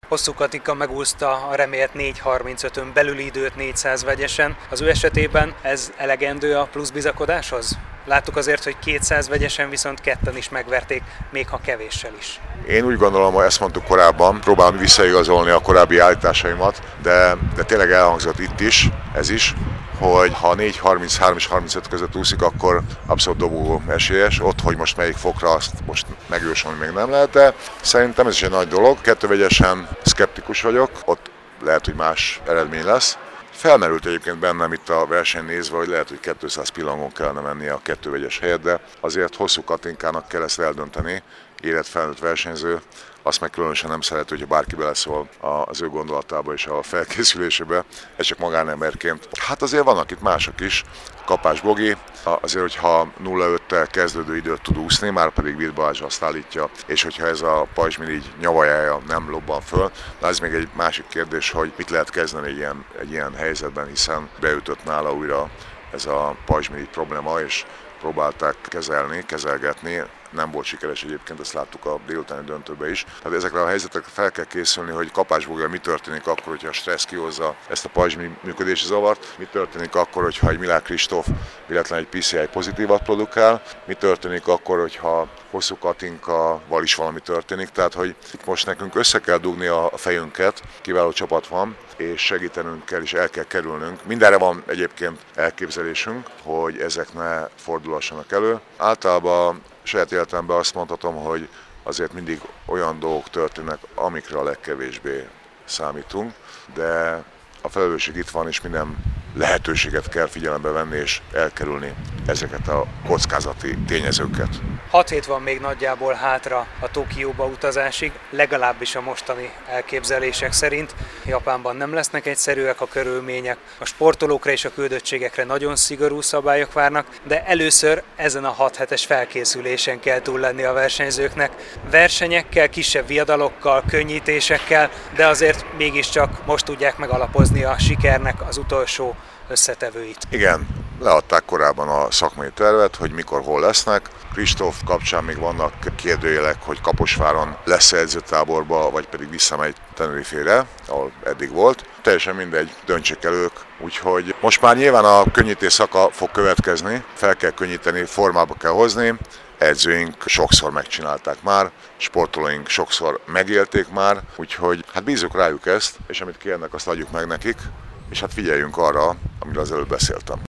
Hosszú Katinka megúszta a remélt 4:35-ön belüli időt 400 vegyesen. Az ő esetében ez elegendő a plusz bizakodáshoz? Láttuk azért, hogy 200 vegyesen viszont ketten is megverték, még ha kevéssel is. Én úgy gondolom, hogy ezt mondtuk korábban, próbálom visszaigazolni a korábbi állításaimat, de tényleg elhangzott itt is, ez is, hogy ha 4:33 és 35 között úszik, akkor abszolút dobogó esélyes. Ott, hogy most melyik fokra, azt most megjósolni még nem lehet, de szerintem ez is egy nagy dolog. Kettővegyesen szkeptikus vagyok, ott lehet, hogy más eredmény lesz. Felmerült egyébként bennem itt a verseny nézve, hogy lehet, hogy 200 pillangon kellene mennie a kettővegyes helyet, de azért Hosszú Katinkának kell ezt eldönteni, érett felnőtt versenyző, azt meg különösen nem szereti, hogyha bárki beleszól az ő gondolatába és a felkészülésébe, ez csak magánemberként. Hát azért vannak itt mások is, Kapás Bogi, azért, hogyha 0:5-tel kezdődő időt tud úszni, már pedig Vitt Balázs azt állítja, és hogyha ez a pajzsmirigy így nyavajája nem lobban föl, de ez még egy másik kérdés, hogy mit lehet kezdeni egy ilyen helyzetben, hiszen beütött nála újra ez a pajzsmirigy probléma, és próbálták kezelgetni, nem volt sikeres egyébként, ezt láttuk a délutáni döntőben is. Tehát ezekre a helyzetekre fel kell készülni, hogy Kapás Bogival mi történik akkor, hogyha a stressz kihozza ezt a pajzsmirigy működési zavart, mi történik akkor, hogyha egy Milák Kristóf véletlenül egy PCI pozitívat produkál, mi történik akkor, hogyha Hosszú Katinkával is valami történik, tehát hogy itt most nekünk össze kell dugni a fejünket, kiváló csapat van, és segítenünk kell és el kell kerülnünk. Mindenre van egyébként elképzelésünk, hogy ezek ne fordulhassanak elő. Általában saját életemben azt mondhatom, hogy azért mindig olyan dolgok történnek, amikre a legkevésbé számítunk, de a felelősség itt van, és minden lehetőséget kell figyelembe venni és elkerülni ezeket a kockázati tényezőket. 6 hét van még nagyjából hátra a Tokióba utazásig, legalábbis a mostani elképzelések szerint. Japánban nem lesznek egyszerűek a körülmények, a sportolókra és a küldöttségekre nagyon szigorú szabályok várnak, de először ezen a 6 hetes felkészülésen kell túl lenni a versenyzőknek. Versenyekkel, kisebb viadalokkal, könnyítésekkel, de azért mégiscsak most tudják megalapozni a sikernek az utolsó összetevőit. Igen, leadták korábban a szakmai tervet, hogy mikor, hol lesznek. Kristóf kapcsán még vannak kérdőjelek, hogy Kaposváron lesz edzőtáborba, vagy pedig visszamegy Tenerifére, ahol eddig volt. Teljesen mindegy, döntsék el ők. Úgyhogy most már nyilván a könnyítés szaka fog következni, fel kell könnyíteni, formába kell hozni. Edzőink sokszor megcsinálták már, sportolóink sokszor megélték már, úgyhogy hát bízzuk rájuk ezt, és amit kérnek, azt adjuk meg nekik, és hát figyeljünk arra, amiről az előbb beszéltem.